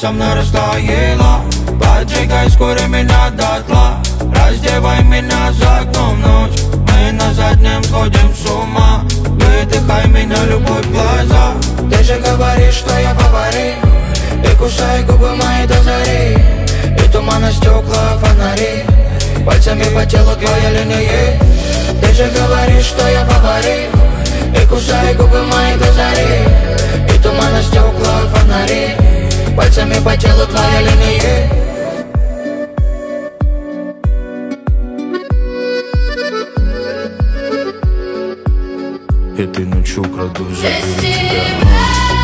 со мной растаяла. Поджигай скоро меня дотла. Раздевай меня за окном ночь. Мы на заднем сходим с ума. Выдыхай меня, любовь, в глаза. Ты же говоришь, что я фаворит. И кусай губы мои до зари. И тумана стекла, фонари. Пальцами по телу твоя линия. Ты же говоришь, что я фаворит. И кусай губы мои до зари. И тумана стекла, фонари. Пальцами по телу твоя линия. Этой ночью украду заберу тебя.